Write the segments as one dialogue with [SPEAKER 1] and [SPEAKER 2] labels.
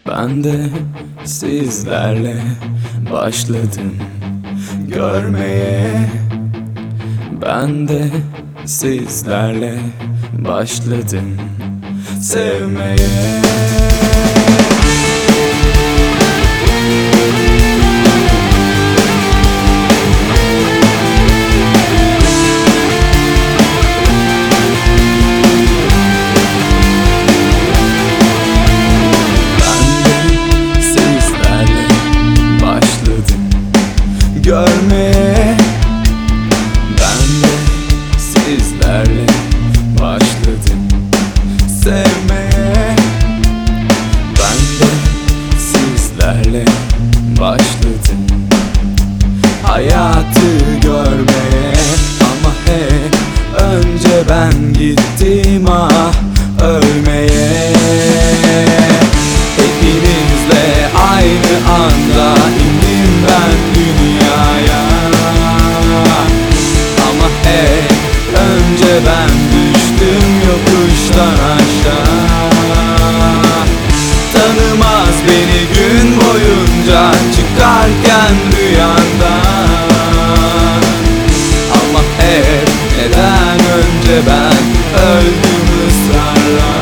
[SPEAKER 1] Ben de sizlerle başladım görmeye. Ben de sizlerle başladım sevmeye. Görmeye ben de sizlerle başladım sevmeye. Ben de sizlerle başladım hayatı görmeye. Ama hep önce ben gittim ölmeye. Hepinizle aynı anda indim ben dünyaya. Ama hep önce ben düştüm yokuştan aşağı. Tanımaz beni gün boyunca çıkarken rüyandan. Ama hep neden önce ben öldüm ısrarla.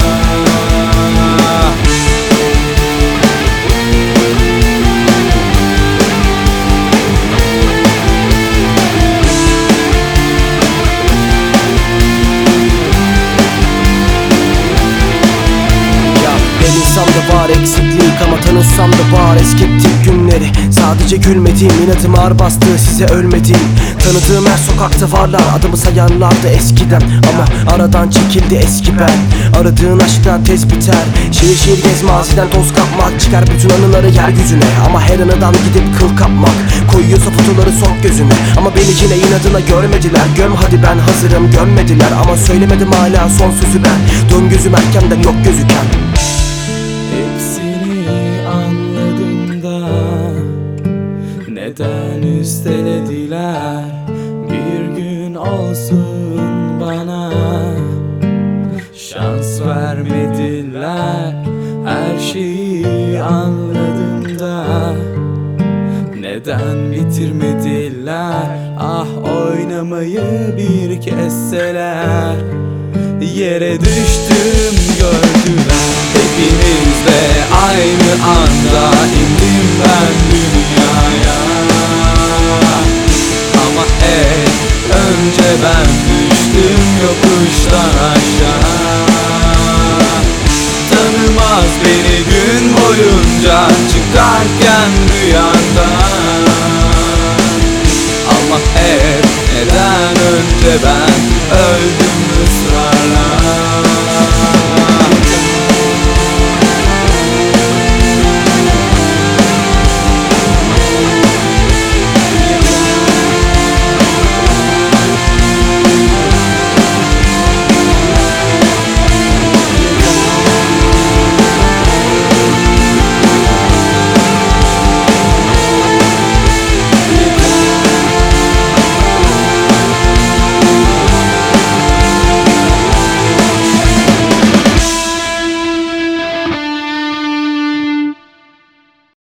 [SPEAKER 2] İnsam da var eksiklik ama tanısam da var eskiptik günleri. Sadece gülmediğim, inadım ağır bastı, size ölmedim. Tanıdığım her sokakta varlar, adımı sayarlardı eskiden. Ama aradan çekildi eski ben. Aradığın aşktan tez biter. Şehir şehir gez, maziden toz kapmak. Çıkar bütün anıları yeryüzüne. Ama her anıdan gidip kıl kapmak. Koyuyorsa fotoları sok gözüne. Ama beni yine inadına görmediler. Göm hadi ben hazırım gömmediler. Ama söylemedim hala son sözü ben. Dön gözüm erkenden yok gözüken.
[SPEAKER 1] Hepsini anladım da neden üstelediler? Bir gün olsun bana şans vermediler. Her şeyi anladım da neden bitirmediler? Ah oynamayı bir kesseler. Yere düştüm gördüler. Hepinizle aynı anda indim ben dünyaya. Ama hep önce ben düştüm yokuştan aşağı. Tanımaz beni gün boyunca çıkarken rüyandan. Ama hep neden önce ben öldüm ısrarla.